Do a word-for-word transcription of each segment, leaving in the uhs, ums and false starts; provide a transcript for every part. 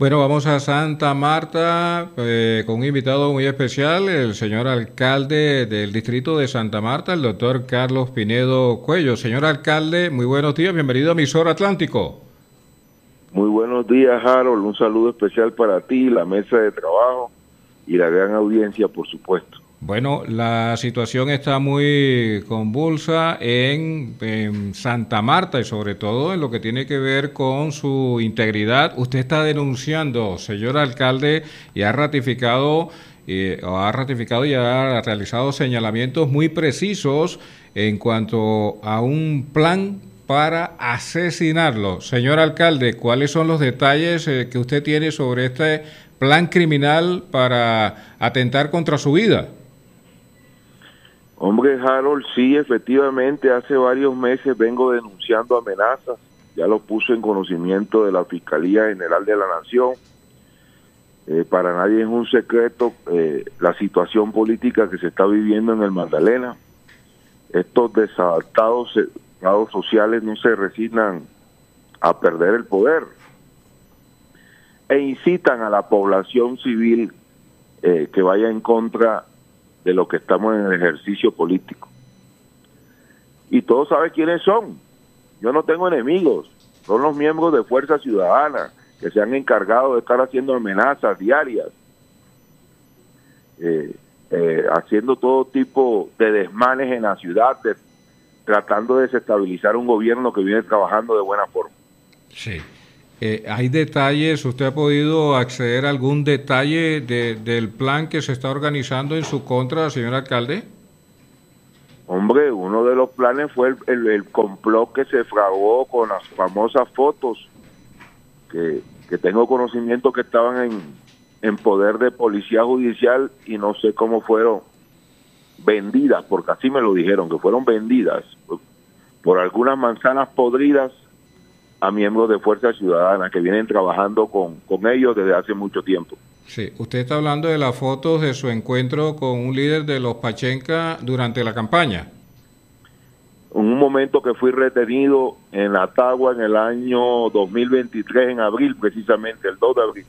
Bueno, vamos a Santa Marta eh, con un invitado muy especial, el señor alcalde del distrito de Santa Marta, el doctor Carlos Pinedo Cuello. Señor alcalde, muy buenos días, bienvenido a Emisor Atlántico. Muy buenos días, Harold. Un saludo especial para ti, la mesa de trabajo y la gran audiencia, por supuesto. Bueno, la situación está muy convulsa en, en Santa Marta y sobre todo en lo que tiene que ver con su integridad. Usted está denunciando, señor alcalde, y ha ratificado, eh, ha ratificado y ha realizado señalamientos muy precisos en cuanto a un plan para asesinarlo. Señor alcalde, ¿cuáles son los detalles eh, que usted tiene sobre este plan criminal para atentar contra su vida? Hombre, Harold, sí, efectivamente, hace varios meses vengo denunciando amenazas. Ya lo puse en conocimiento de la Fiscalía General de la Nación. Eh, para nadie es un secreto eh, la situación política que se está viviendo en el Magdalena. Estos desadaptados estados sociales no se resignan a perder el poder e incitan a la población civil eh, que vaya en contra de lo que estamos en el ejercicio político. Y todos saben quiénes son. Yo no tengo enemigos. Son los miembros de Fuerza Ciudadana que se han encargado de estar haciendo amenazas diarias, eh, eh, haciendo todo tipo de desmanes en la ciudad, de, tratando de desestabilizar un gobierno que viene trabajando de buena forma. Sí. Eh, ¿Hay detalles? ¿Usted ha podido acceder a algún detalle de, del plan que se está organizando en su contra, señor alcalde? Hombre, uno de los planes fue el, el, el complot que se fraguó con las famosas fotos que, que tengo conocimiento que estaban en, en poder de policía judicial y no sé cómo fueron vendidas, porque así me lo dijeron, que fueron vendidas por, por algunas manzanas podridas a miembros de Fuerza Ciudadana que vienen trabajando con, con ellos desde hace mucho tiempo. Sí, usted está hablando de las fotos de su encuentro con un líder de los Pachenca durante la campaña. En un momento que fui retenido en la Tagua en el año dos mil veintitrés, en abril, precisamente, el dos de abril.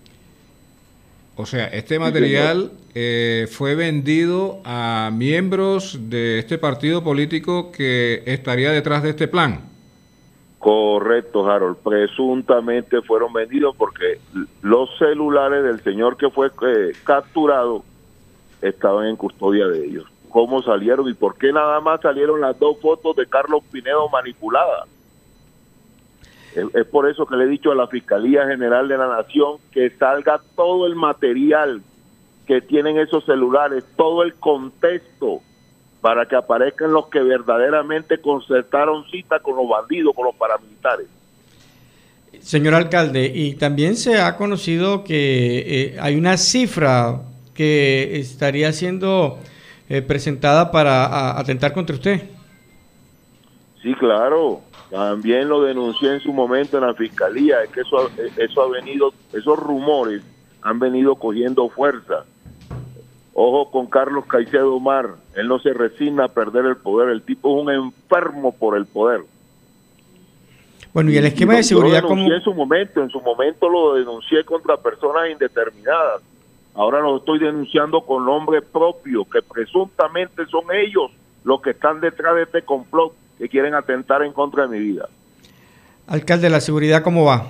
O sea, este material sí, eh, fue vendido a miembros de este partido político que estaría detrás de este plan. Correcto, Harold. Presuntamente fueron vendidos porque los celulares del señor que fue eh, capturado estaban en custodia de ellos. ¿Cómo salieron y por qué nada más salieron las dos fotos de Carlos Pinedo manipuladas? Es, es por eso que le he dicho a la Fiscalía General de la Nación que salga todo el material que tienen esos celulares, todo el contexto, para que aparezcan los que verdaderamente concertaron cita con los bandidos, con los paramilitares. Señor alcalde, y también se ha conocido que eh, hay una cifra que estaría siendo eh, presentada para a, atentar contra usted. Sí, claro. También lo denuncié en su momento en la Fiscalía. Es que eso, eso ha venido, esos rumores han venido cogiendo fuerza. Ojo con Carlos Caicedo Mar, él no se resigna a perder el poder, el tipo es un enfermo por el poder. Bueno, y el esquema y de seguridad, yo lo denuncié como en su momento, en su momento lo denuncié contra personas indeterminadas. Ahora lo estoy denunciando con nombre propio, que presuntamente son ellos los que están detrás de este complot que quieren atentar en contra de mi vida. Alcalde, ¿la seguridad cómo va?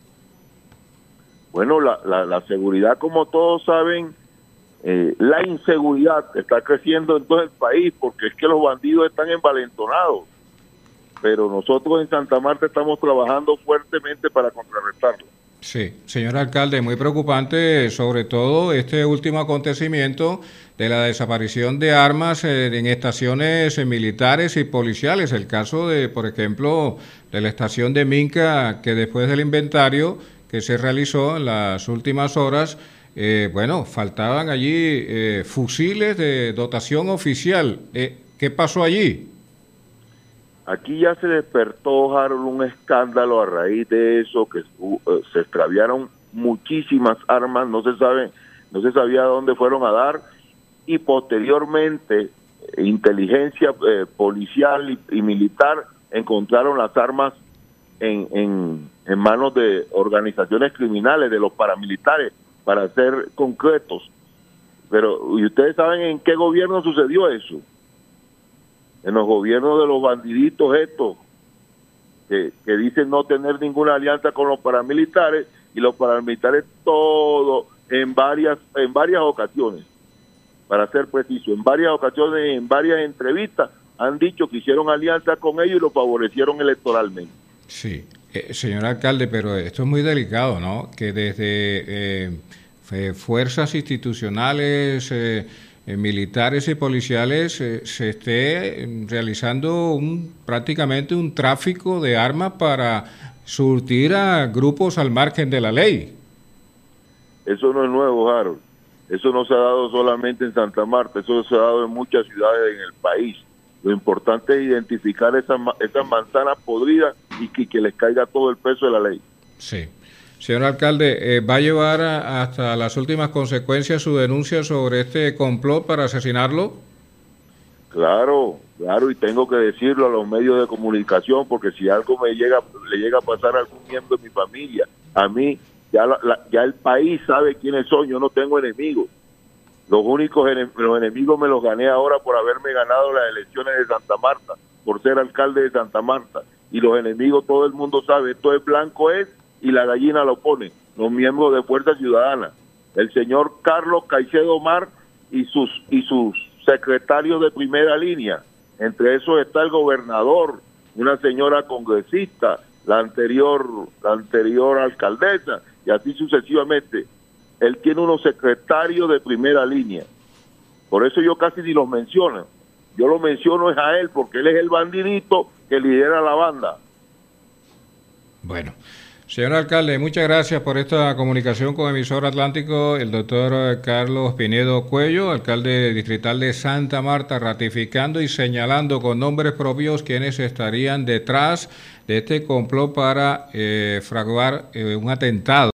Bueno, la, la, la seguridad, como todos saben, Eh, la inseguridad está creciendo en todo el país porque es que los bandidos están envalentonados, pero nosotros en Santa Marta estamos trabajando fuertemente para contrarrestarlo. Sí, señor alcalde, muy preocupante sobre todo este último acontecimiento de la desaparición de armas eh, en estaciones eh, militares y policiales. El caso de, por ejemplo, de la estación de Minca, que después del inventario que se realizó en las últimas horas, Eh, bueno, faltaban allí eh, fusiles de dotación oficial. Eh, ¿Qué pasó allí? Aquí ya se despertó, Harold, un escándalo a raíz de eso, que uh, se extraviaron muchísimas armas, no se sabe, no se sabía dónde fueron a dar, y posteriormente inteligencia eh, policial y, y militar encontraron las armas en, en, en manos de organizaciones criminales, de los paramilitares, para ser concretos. Pero, ¿y ustedes saben en qué gobierno sucedió eso? En los gobiernos de los bandiditos estos, que, que dicen no tener ninguna alianza con los paramilitares, y los paramilitares todo, en varias, en varias ocasiones, para ser preciso, en varias ocasiones, en varias entrevistas, han dicho que hicieron alianza con ellos y los favorecieron electoralmente. Sí, eh, señor alcalde, pero esto es muy delicado, ¿no? Que desde eh, fuerzas institucionales, eh, eh, militares y policiales eh, se esté realizando un prácticamente un tráfico de armas para surtir a grupos al margen de la ley. Eso no es nuevo, Harold. Eso no se ha dado solamente en Santa Marta, eso se ha dado en muchas ciudades en el país. Lo importante es identificar esas, esas manzanas podridas y que, que les caiga todo el peso de la ley. Sí. Señor alcalde, eh, ¿va a llevar a, hasta las últimas consecuencias su denuncia sobre este complot para asesinarlo? Claro, claro, y tengo que decirlo a los medios de comunicación, porque si algo me llega, le llega a pasar a algún miembro de mi familia, a mí, ya, la, la, ya el país sabe quiénes son, yo no tengo enemigos. Los únicos enem los enemigos me los gané ahora por haberme ganado las elecciones de Santa Marta, por ser alcalde de Santa Marta. Y los enemigos todo el mundo sabe, esto es blanco es y la gallina lo pone, los miembros de Fuerza Ciudadana. El señor Carlos Caicedo Mar y sus y sus secretarios de primera línea. Entre esos está el gobernador, una señora congresista, la anterior, la anterior alcaldesa, y así sucesivamente. Él tiene unos secretarios de primera línea. Por eso yo casi ni los menciono. Yo lo menciono es a él, porque él es el bandidito que lidera la banda. Bueno, señor alcalde, muchas gracias por esta comunicación con Emisor Atlántico. El doctor Carlos Pinedo Cuello, alcalde distrital de Santa Marta, ratificando y señalando con nombres propios quienes estarían detrás de este complot para eh, fraguar eh, un atentado.